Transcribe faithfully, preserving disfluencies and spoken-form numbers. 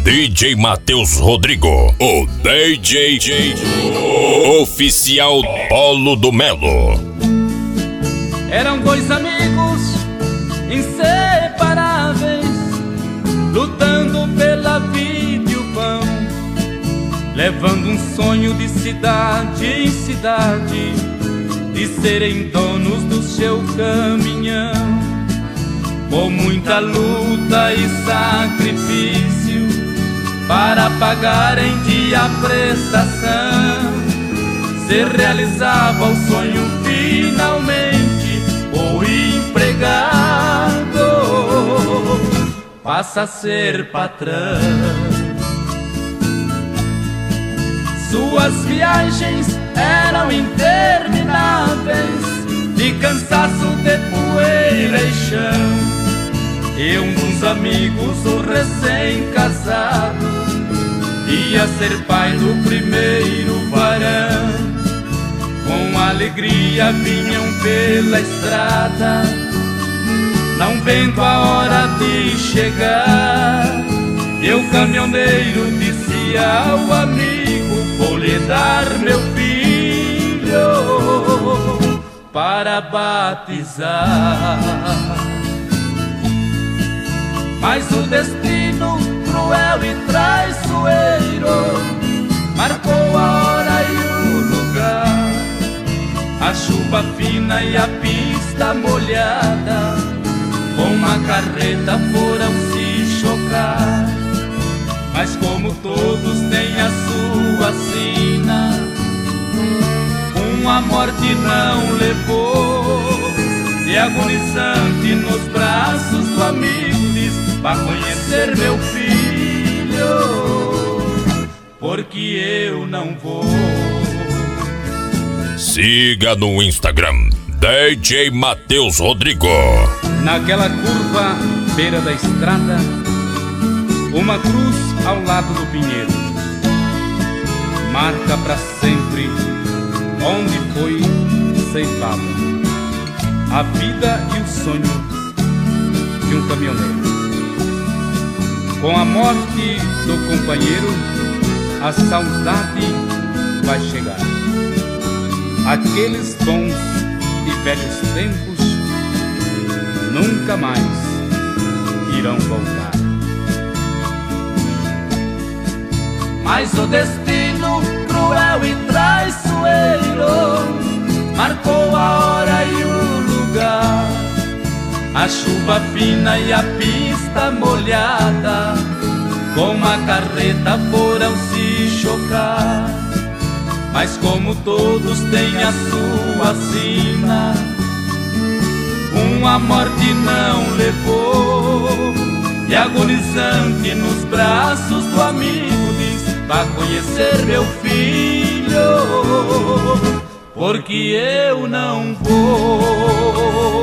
D J Matheus Rodrigo, o D J oficial Polo do Melo. Eram dois amigos inseparáveis, lutando pela vida e o pão, levando um sonho de cidade em cidade, de serem donos do seu caminhão. Com muita luta e sacrifício para pagar em dia a prestação, se realizava o sonho finalmente. O empregado passa a ser patrão. Suas viagens eram intermináveis, de cansaço, de poeira e chão. E um dos amigos, o recém-casado, ia ser pai do primeiro varão. Com alegria vinham pela estrada, não vendo a hora de chegar. E o caminhoneiro disse ao amigo: vou lhe dar meu filho para batizar. Mas o destino cruel e traiçoeiro marcou a hora e o lugar. A chuva fina e a pista molhada, com a carreta foram se chocar. Mas como todos têm a sua sina, uma morte não levou. E agonizante nos braços do amigo diz: vá conhecer meu filho, porque eu não vou. Siga no Instagram D J Matheus Rodrigo. Naquela curva, beira da estrada, uma cruz ao lado do pinheiro, marca pra sempre onde foi ceifada a vida e o sonho de um caminhoneiro. Com a morte do companheiro, a saudade vai chegar. Aqueles bons e velhos tempos nunca mais irão voltar. Mas o destino cruel e traiçoeiro marcou a hora e o lugar. A chuva fina e a pista molhada, com a carreta foram se chocar. Mas como todos têm a sua sina, uma morte não levou. E agonizante nos braços do amigo diz: vá conhecer meu filho, porque eu não vou.